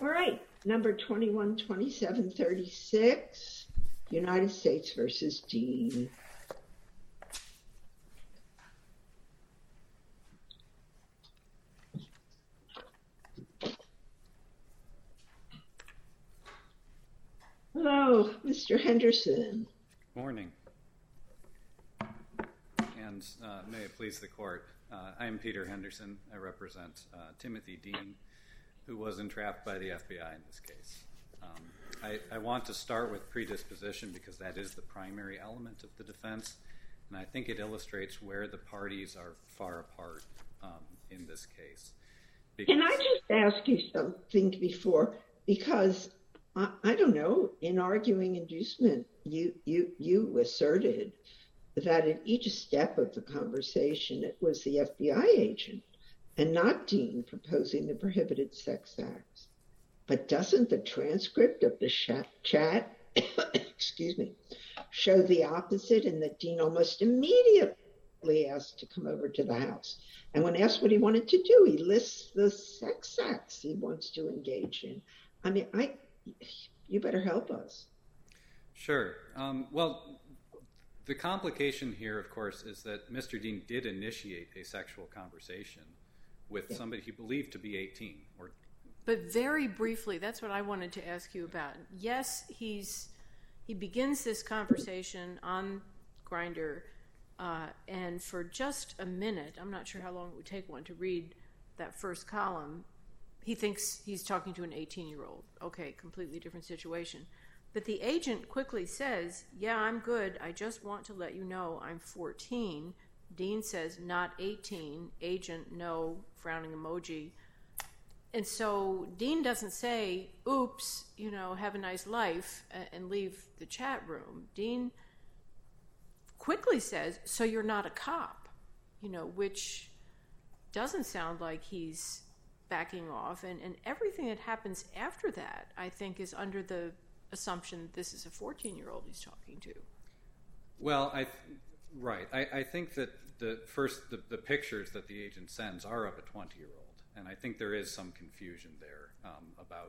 All right, number 212736, United States versus Dean. Hello, Mr. Henderson. Morning. And may it please the court, I am Peter Henderson. I represent Timothy Dean, who was entrapped by the FBI in this case. I want to start with predisposition because that is the primary element of the defense, and I think it illustrates where the parties are far apart in this case. Can I just ask you something before? Because I don't know, in arguing inducement, you asserted that at each step of the conversation, it was the FBI agent and not Dean proposing the prohibited sex acts. But doesn't the transcript of the chat, excuse me, show the opposite, and that Dean almost immediately asked to come over to the house? And when asked what he wanted to do, he lists the sex acts he wants to engage in. I mean, you better help us. Sure. Well, the complication here, of course, is that Mr. Dean did initiate a sexual conversation with somebody he believed to be 18. But very briefly, that's what I wanted to ask you about. Yes, he begins this conversation on Grindr, and for just a minute, I'm not sure how long it would take one to read that first column, he thinks he's talking to an 18-year-old. Okay, completely different situation. But the agent quickly says, yeah, I'm good. I just want to let you know I'm 14. Dean says, not 18. Agent, no, frowning emoji. And so Dean doesn't say, oops, have a nice life, and leave the chat room. Dean quickly says, so you're not a cop, which doesn't sound like he's backing off. And everything that happens after that, I think, is under the assumption that this is a 14-year-old he's talking to. Well, right. I think that the pictures that the agent sends are of a 20-year-old. And I think there is some confusion there about,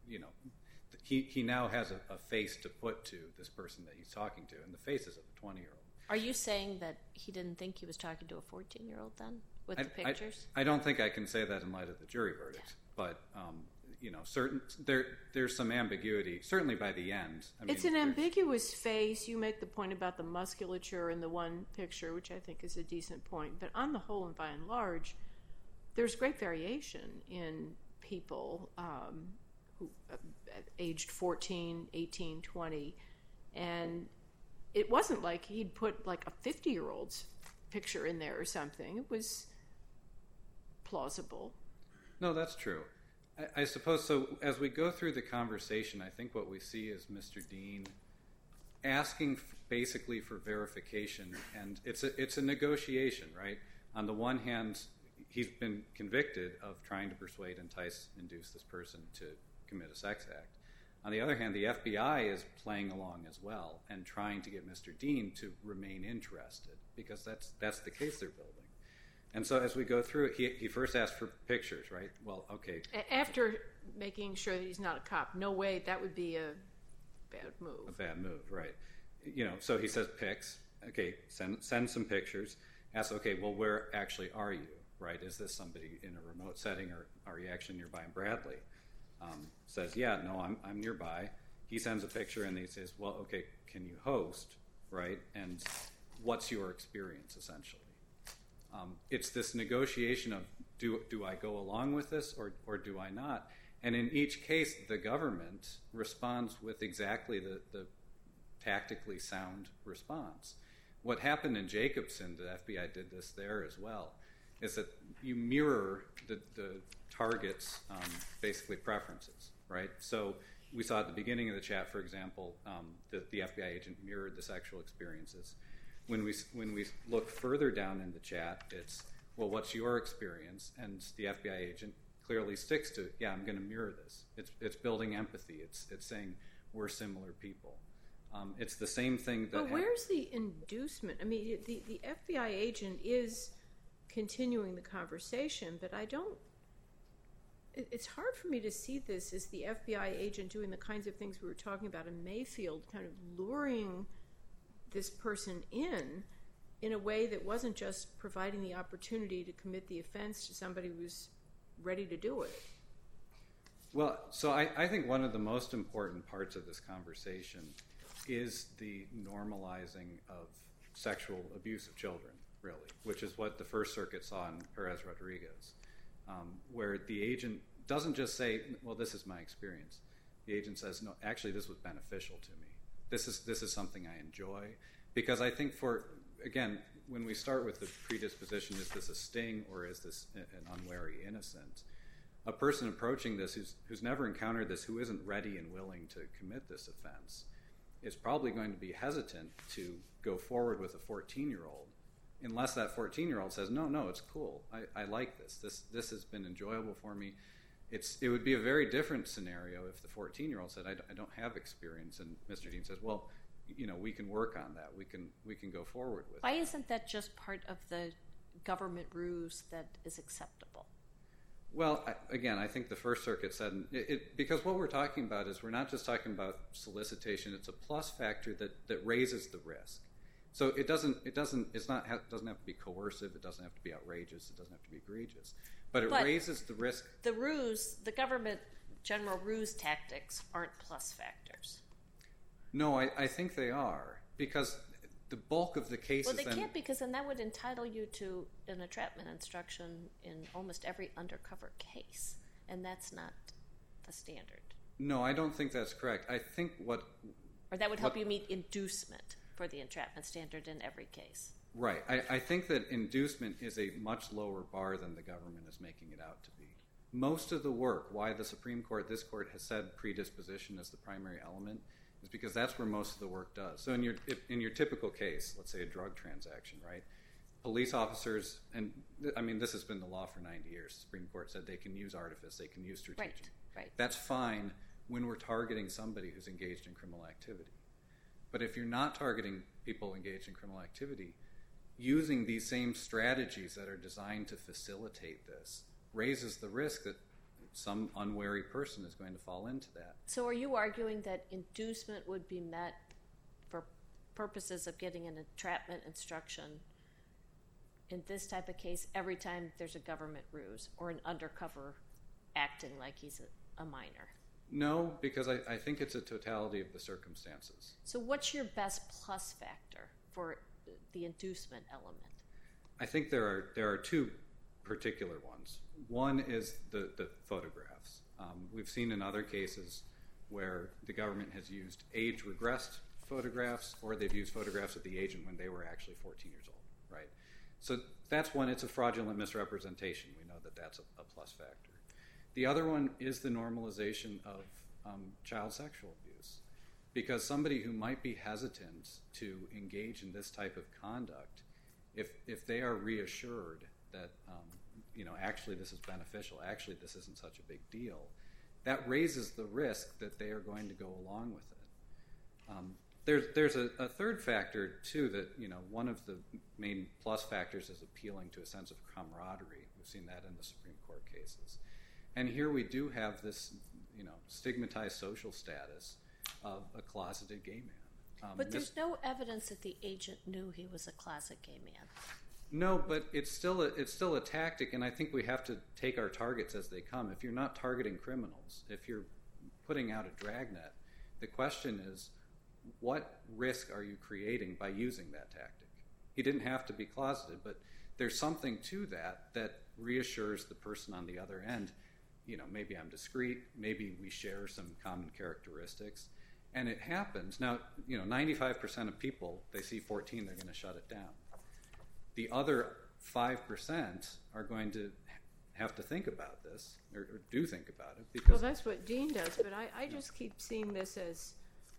he now has a face to put to this person that he's talking to, and the face is of a 20-year-old. Are you saying that he didn't think he was talking to a 14-year-old then, with the pictures? I don't think I can say that in light of the jury verdict, but, there's some ambiguity, certainly by the end. It's an ambiguous face. You make the point about the musculature in the one picture, which I think is a decent point. But on the whole and by and large, there's great variation in people who aged 14, 18, 20. And it wasn't like he'd put like a 50-year-old's picture in there or something. It was plausible. No, that's true. I suppose so. As we go through the conversation, I think what we see is Mr. Dean asking basically for verification. And it's a negotiation, right? On the one hand, he's been convicted of trying to persuade, entice, induce this person to commit a sex act. On the other hand, the FBI is playing along as well and trying to get Mr. Dean to remain interested, because that's the case they're building. And so as we go through it, he first asked for pictures, right? Well, okay. After making sure that he's not a cop, no way, that would be a bad move. A bad move, right. So he says pics. Okay, send some pictures. Ask, okay, well, where actually are you? Right? Is this somebody in a remote setting, or are you actually nearby? And Bradley says, yeah, no, I'm nearby. He sends a picture and he says, well, okay, can you host, right? And what's your experience, essentially? It's this negotiation of do I go along with this or do I not? And in each case, the government responds with exactly the tactically sound response. What happened in Jacobson, the FBI did this there as well, is that you mirror the target's basically preferences, right? So we saw at the beginning of the chat, for example, that the FBI agent mirrored the sexual experiences. When we look further down in the chat, it's, well, what's your experience? And the FBI agent clearly sticks to, yeah, I'm going to mirror this. It's building empathy. It's saying we're similar people. It's the same thing that... But where's the inducement? I mean, the FBI agent is continuing the conversation, but I don't... it's hard for me to see this as the FBI agent doing the kinds of things we were talking about in Mayfield, kind of luring this person in a way that wasn't just providing the opportunity to commit the offense to somebody who was ready to do it. Well, so I think one of the most important parts of this conversation is the normalizing of sexual abuse of children, really, which is what the First Circuit saw in Perez-Rodriguez, where the agent doesn't just say, well, this is my experience. The agent says, no, actually, this was beneficial to me. This is something I enjoy. Because I think again, when we start with the predisposition, is this a sting or is this an unwary innocent? A person approaching this who's never encountered this, who isn't ready and willing to commit this offense, is probably going to be hesitant to go forward with a 14-year-old unless that 14-year-old says, no, it's cool. I like this. This has been enjoyable for me. It would be a very different scenario if the 14-year-old said, I don't have experience, and Mr. Dean says, well, we can work on that. We can go forward with it. Why isn't that just part of the government ruse that is acceptable? Well, again, I think the First Circuit said because what we're talking about is we're not just talking about solicitation. It's a plus factor that raises the risk. So it doesn't have to be coercive. It doesn't have to be outrageous. It doesn't have to be egregious. But it raises the risk. The government general ruse tactics aren't plus factors. No, I think they are, because the bulk of the cases... Well, they can't, because then that would entitle you to an entrapment instruction in almost every undercover case, and that's not the standard. No, I don't think that's correct. I think Or that would help you meet inducement for the entrapment standard in every case. Right. I think that inducement is a much lower bar than the government is making it out to be. Most of the work, why the Supreme Court, this court, has said predisposition is the primary element, is because that's where most of the work does. So in your typical case, let's say a drug transaction, right? Police officers, and I mean this has been the law for 90 years. The Supreme Court said they can use artifice, they can use strategy. Right. That's fine when we're targeting somebody who's engaged in criminal activity. But if you're not targeting people engaged in criminal activity, using these same strategies that are designed to facilitate this raises the risk that some unwary person is going to fall into that. So are you arguing that inducement would be met for purposes of getting an entrapment instruction in this type of case every time there's a government ruse or an undercover acting like he's a minor? No, because I think it's a totality of the circumstances. So what's your best plus factor for the inducement element? I think there are two particular ones. One is the photographs. We've seen in other cases where the government has used age-regressed photographs, or they've used photographs of the agent when they were actually 14 years old, right? So that's one. It's a fraudulent misrepresentation. We know that that's a plus factor. The other one is the normalization of child sexual abuse, because somebody who might be hesitant to engage in this type of conduct, if they are reassured that actually this is beneficial, actually this isn't such a big deal, that raises the risk that they are going to go along with it. There's a third factor too, that one of the main plus factors is appealing to a sense of camaraderie. We've seen that in the Supreme Court cases. And here we do have this, stigmatized social status of a closeted gay man. But there's no evidence that the agent knew he was a closet gay man. No, but it's still a tactic, and I think we have to take our targets as they come. If you're not targeting criminals, if you're putting out a dragnet, the question is, what risk are you creating by using that tactic? He didn't have to be closeted, but there's something to that reassures the person on the other end. Maybe I'm discreet, maybe we share some common characteristics, and it happens. Now, 95% of people, they see 14, they're going to shut it down. The other 5% are going to have to think about this, or do think about it. Because well, that's what Dean does, but I just keep seeing this as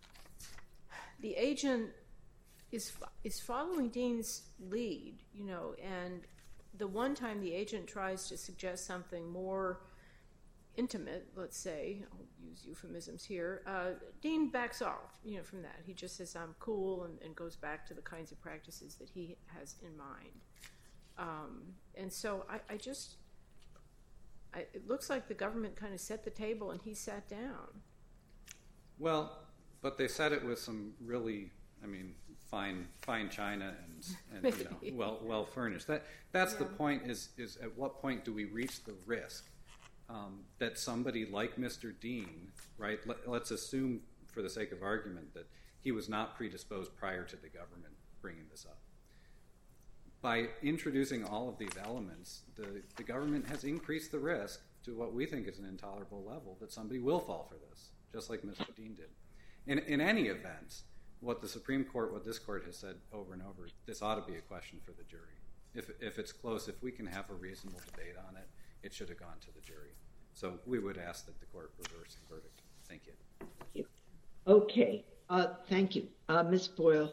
the agent is following Dean's lead, and the one time the agent tries to suggest something more intimate, let's say, I'll use euphemisms here, Dean backs off, from that. He just says, I'm cool, and goes back to the kinds of practices that he has in mind. And so it looks like the government kind of set the table and he sat down. Well, but they said it with some really, fine china and well furnished. That's the point. Is at what point do we reach the risk that somebody like Mr. Dean, right? Let's assume, for the sake of argument, that he was not predisposed prior to the government bringing this up. By introducing all of these elements, the government has increased the risk to what we think is an intolerable level that somebody will fall for this, just like Mr. Dean did. In any event, what the Supreme Court, what this court has said over and over, this ought to be a question for the jury. If it's close, if we can have a reasonable debate on it, it should have gone to the jury. So we would ask that the court reverse the verdict. Thank you. Thank you. Okay. Thank you. Ms. Boyle.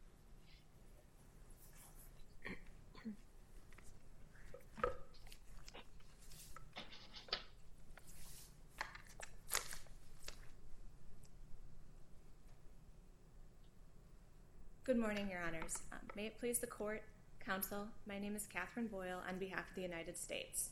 Good morning, Your Honors. May it please the court, counsel, my name is Catherine Boyle on behalf of the United States.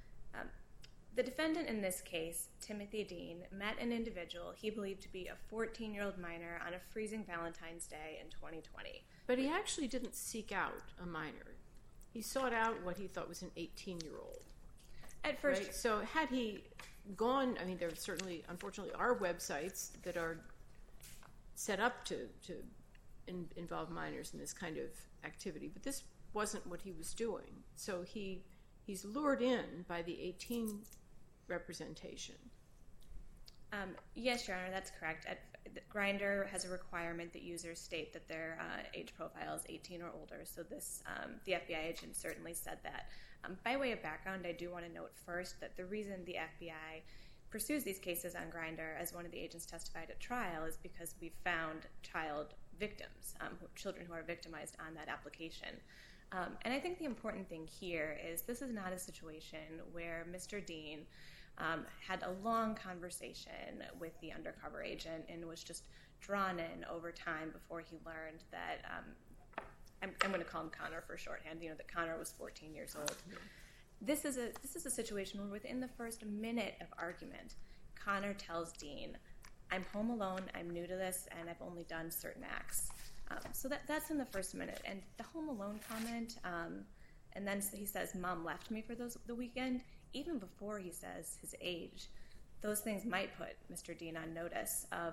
The defendant in this case, Timothy Dean, met an individual he believed to be a 14-year-old minor on a freezing Valentine's Day in 2020. But he actually didn't seek out a minor. He sought out what he thought was an 18-year-old. At first, right? So had he gone, there certainly, unfortunately, are websites that are set up to involve minors in this kind of activity, but this wasn't what he was doing. So he's lured in by the 18 representation. Yes, Your Honor, that's correct. Grindr has a requirement that users state that their age profile is 18 or older, so this the FBI agent certainly said that. By way of background, I do want to note first that the reason the FBI pursues these cases on Grindr, as one of the agents testified at trial, is because we found child victims, children who are victimized on that application. And I think the important thing here is this is not a situation where Mr. Dean had a long conversation with the undercover agent and was just drawn in over time before he learned that, I'm going to call him Connor for shorthand, that Connor was 14 years old. This is a situation where within the first minute of argument, Connor tells Dean, I'm home alone, I'm new to this, and I've only done certain acts. So that's in the first minute. And the home alone comment, and then he says, Mom left me for the weekend, even before he says his age, those things might put Mr. Dean on notice of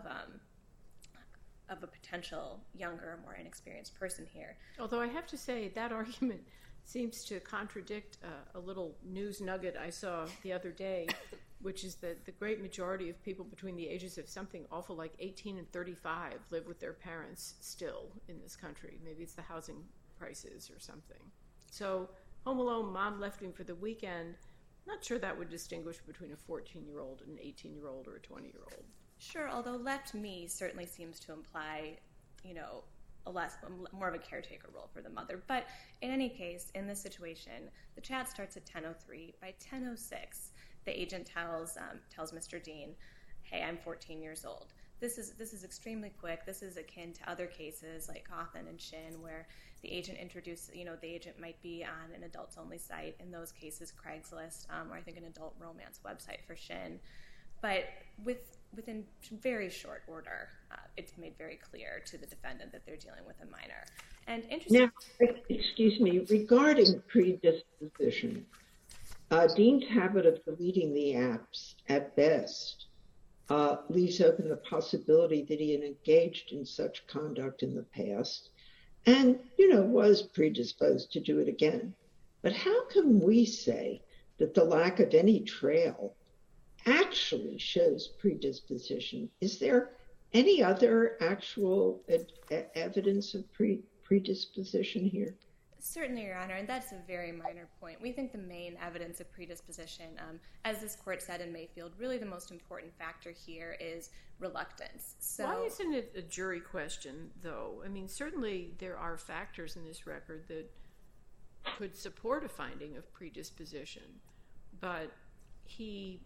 a potential younger, more inexperienced person here. Although I have to say that argument seems to contradict a little news nugget I saw the other day, which is that the great majority of people between the ages of something awful like 18 and 35 live with their parents still in this country. Maybe it's the housing prices or something. So home alone, Mom left me for the weekend. Not sure that would distinguish between a 14-year-old and an 18-year-old or a 20-year-old. Sure, although left me certainly seems to imply, more of a caretaker role for the mother. But in any case, in this situation, the chat starts at 10:03. By 10:06, the agent tells Mr. Dean, hey, I'm 14 years old. This is extremely quick. This is akin to other cases like Cawthon and Shin, where the agent introduced, the agent might be on an adults-only site. In those cases, Craigslist, or I think an adult romance website for Shin. But within very short order, it's made very clear to the defendant that they're dealing with a minor. And interesting. Now, excuse me, regarding predisposition, Dean's habit of deleting the apps at best leaves open the possibility that he had engaged in such conduct in the past and, was predisposed to do it again. But how can we say that the lack of any trail actually shows predisposition? Is there any other actual evidence of predisposition here? Certainly, Your Honor, and that's a very minor point. We think the main evidence of predisposition, as this court said in Mayfield, really the most important factor here is reluctance. So, why isn't it a jury question, though? Certainly there are factors in this record that could support a finding of predisposition, but he,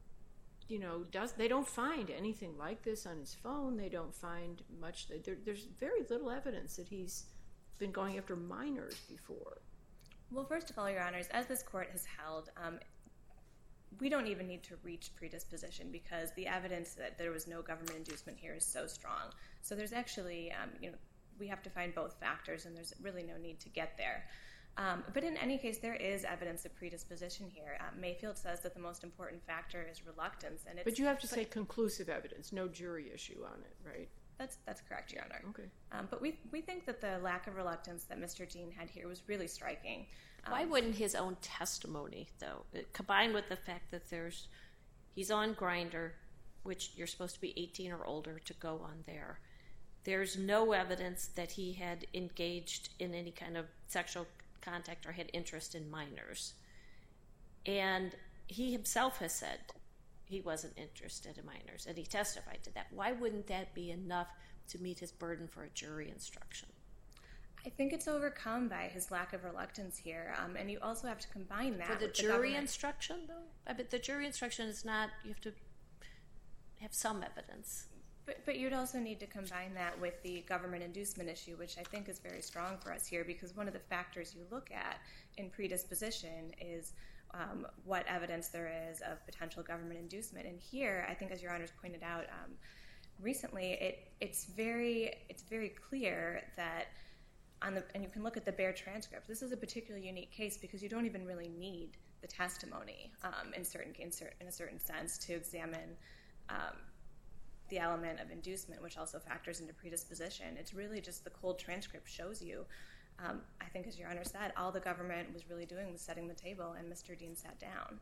they don't find anything like this on his phone. They don't find much. There's very little evidence that he's been going after minors before. Well, first of all, Your Honors, as this court has held, we don't even need to reach predisposition because the evidence that there was no government inducement here is so strong. So there's actually, we have to find both factors, and there's really no need to get there. But in any case, there is evidence of predisposition here. Mayfield says that the most important factor is reluctance. But you have to say conclusive evidence, no jury issue on it, right? That's correct, Your Honor. Okay. But we think that the lack of reluctance that Mr. Dean had here was really striking. Why wouldn't his own testimony, though, combined with the fact that he's on Grindr, which you're supposed to be 18 or older to go on there, there's no evidence that he had engaged in any kind of sexual contact or had interest in minors. And he himself has said he wasn't interested in minors, and he testified to that. Why wouldn't that be enough to meet his burden for a jury instruction? I think it's overcome by his lack of reluctance here, and you also have to combine that with the jury government instruction, though? I mean, the jury instruction is not, you have to have some evidence. But you'd also need to combine that with the government inducement issue, which I think is very strong for us here, because one of the factors you look at in predisposition is what evidence there is of potential government inducement. And here, I think, as Your Honors pointed out recently, it's very clear that and you can look at the bare transcript. This is a particularly unique case because you don't even really need the testimony in a certain sense to examine the element of inducement, which also factors into predisposition. It's really just the cold transcript shows you. I think, as Your Honor said, all the government was really doing was setting the table, and Mr. Dean sat down.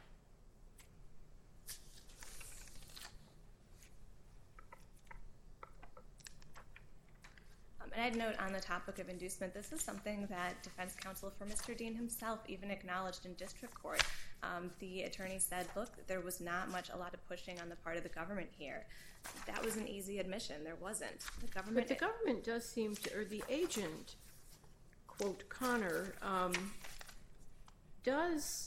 And I'd note on the topic of inducement, this is something that defense counsel for Mr. Dean himself even acknowledged in district court. The attorney said, look, there was not a lot of pushing on the part of the government here. That was an easy admission. There wasn't. But the government does seem to, or the agent, quote, Connor, does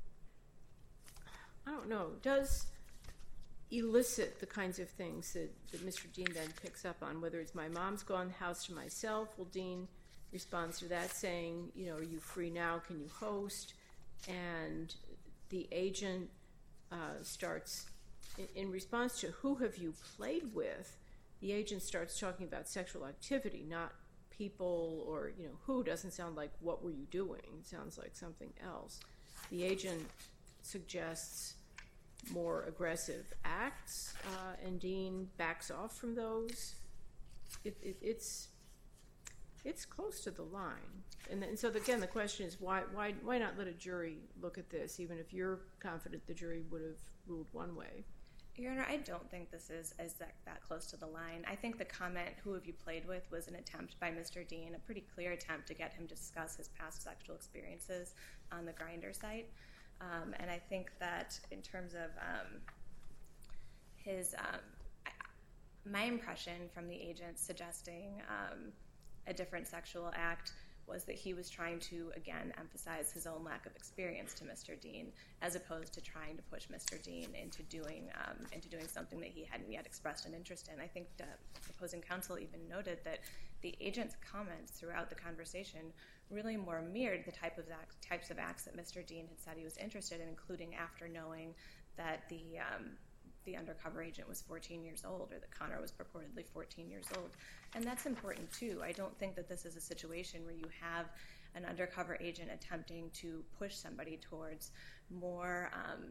elicit the kinds of things that Mr. Dean then picks up on, whether it's my mom's gone house to myself. Well, Dean responds to that saying, are you free now? Can you host? And the agent starts, in response to who have you played with, the agent starts talking about sexual activity, not people, or, who doesn't sound like what were you doing? It sounds like something else. The agent suggests more aggressive acts, and Dean backs off from those. It's close to the line. And so, again, the question is, why not let a jury look at this, even if you're confident the jury would have ruled one way? Your Honor, I don't think this is that close to the line. I think the comment, who have you played with, was an attempt by Mr. Dean, a pretty clear attempt to get him to discuss his past sexual experiences on the Grindr site. And I think that in terms of my impression from the agent suggesting a different sexual act was that he was trying to, again, emphasize his own lack of experience to Mr. Dean, as opposed to trying to push Mr. Dean into doing something that he hadn't yet expressed an interest in. I think the opposing counsel even noted that the agent's comments throughout the conversation really more mirrored the types of acts that Mr. Dean had said he was interested in, including after knowing that the undercover agent was 14 years old, or that Connor was purportedly 14 years old. And that's important, too. I don't think that this is a situation where you have an undercover agent attempting to push somebody towards more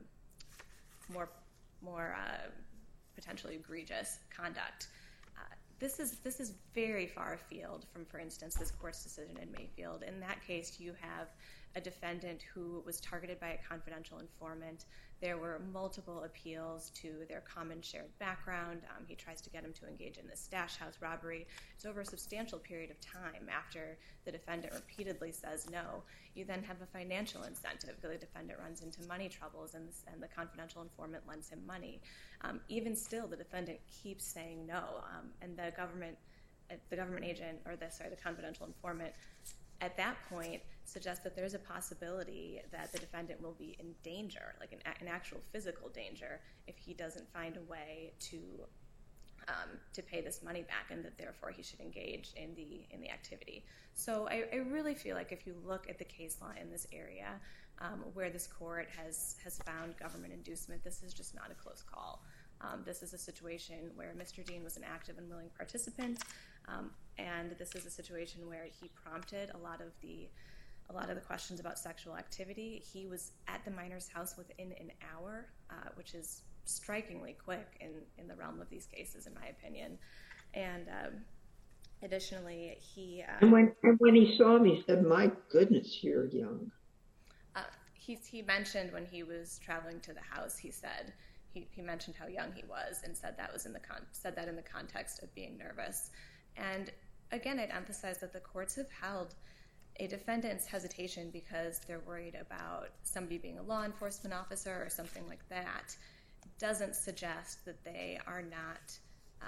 potentially egregious conduct. This is very far afield from, for instance, this court's decision in Mayfield. In that case, you have a defendant who was targeted by a confidential informant. There were multiple appeals to their common shared background. He tries to get him to engage in this stash house robbery. It's over a substantial period of time after the defendant repeatedly says no. You then have a financial incentive. The defendant runs into money troubles, and the confidential informant lends him money. Even still, the defendant keeps saying no, and the government agent, or the confidential informant, at that point suggests that there's a possibility that the defendant will be in danger, like an actual physical danger, if he doesn't find a way to pay this money back, and that therefore he should engage in the activity. So I really feel like if you look at the case law in this area, where this court has found government inducement. This is just not a close call. This is a situation where Mr. Dean was an active and willing participant, and this is a situation where he prompted a lot of the questions about sexual activity. He was at the minor's house within an hour, which is strikingly quick in the realm of these cases, in my opinion. And additionally, he... And when he saw him, he said, "My goodness, you're young." He mentioned when he was traveling to the house, he said, he mentioned how young he was and said that was in the context of being nervous. And again, I'd emphasize that the courts have held a defendant's hesitation because they're worried about somebody being a law enforcement officer or something like that doesn't suggest that they are not,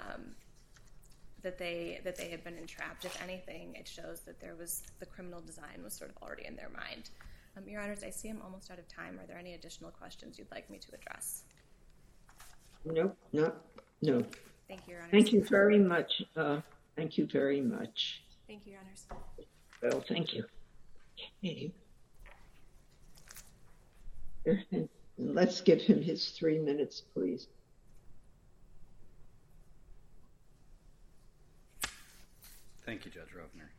that they had been entrapped. If anything, it shows that the criminal design was sort of already in their mind. Your Honors, I see I'm almost out of time. Are there any additional questions you'd like me to address? No. Thank you, Your Honors. Thank you very much. Thank you very much. Thank you, Your Honors. Well, thank you. Okay. Let's give him his 3 minutes, please. Thank you, Judge Rovner.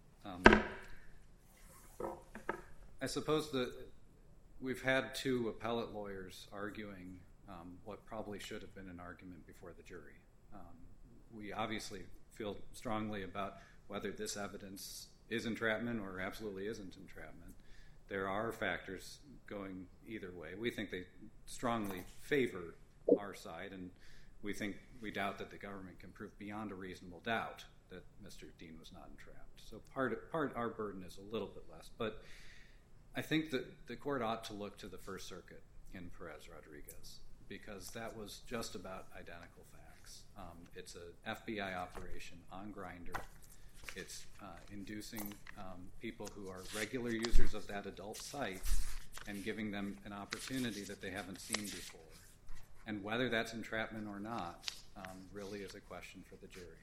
I suppose that we've had two appellate lawyers arguing what probably should have been an argument before the jury. We obviously feel strongly about whether this evidence is entrapment or absolutely isn't entrapment. There are factors going either way. We think they strongly favor our side, and we doubt that the government can prove beyond a reasonable doubt that Mr. Dean was not entrapped. So part our burden is a little bit less, but I think that the court ought to look to the First Circuit in Perez-Rodriguez because that was just about identical facts. It's an FBI operation on Grindr. It's inducing people who are regular users of that adult site and giving them an opportunity that they haven't seen before. And whether that's entrapment or not really is a question for the jury.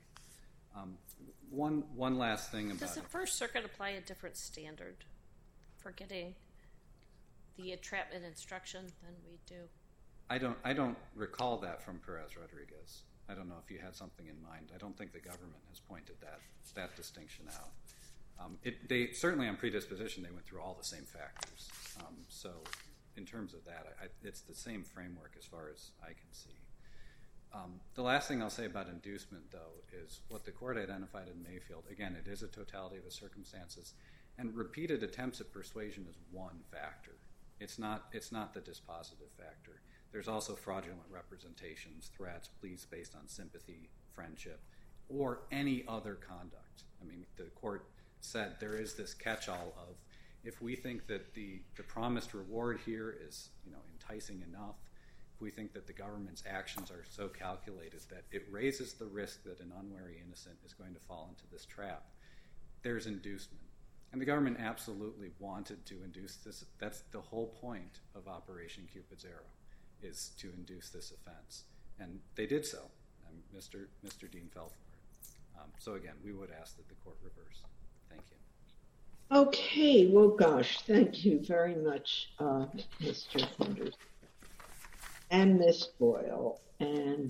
One last thing about Does the First Circuit apply a different standard for getting the entrapment instruction than we do? I don't recall that from Perez-Rodriguez. I don't know if you had something in mind. I don't think the government has pointed that distinction out. They certainly on predisposition they went through all the same factors. So in terms of that, it's the same framework as far as I can see. The last thing I'll say about inducement, though, is what the court identified in Mayfield. Again, it is a totality of the circumstances, and repeated attempts at persuasion is one factor. It's not the dispositive factor. There's also fraudulent representations, threats, pleas based on sympathy, friendship, or any other conduct. I mean, the court said there is this catch-all of if we think that the promised reward here is enticing enough, if we think that the government's actions are so calculated that it raises the risk that an unwary innocent is going to fall into this trap, there's inducement. And the government absolutely wanted to induce this. That's the whole point of Operation Cupid's Arrow, is to induce this offense. And they did so, and Mr. Dean fell for it. So again, we would ask that the court reverse. Thank you. Okay, well, gosh, thank you very much, Mr. Sanders and Ms. Boyle. And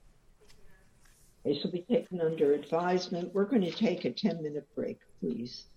this will be taken under advisement. We're going to take a 10-minute break, please.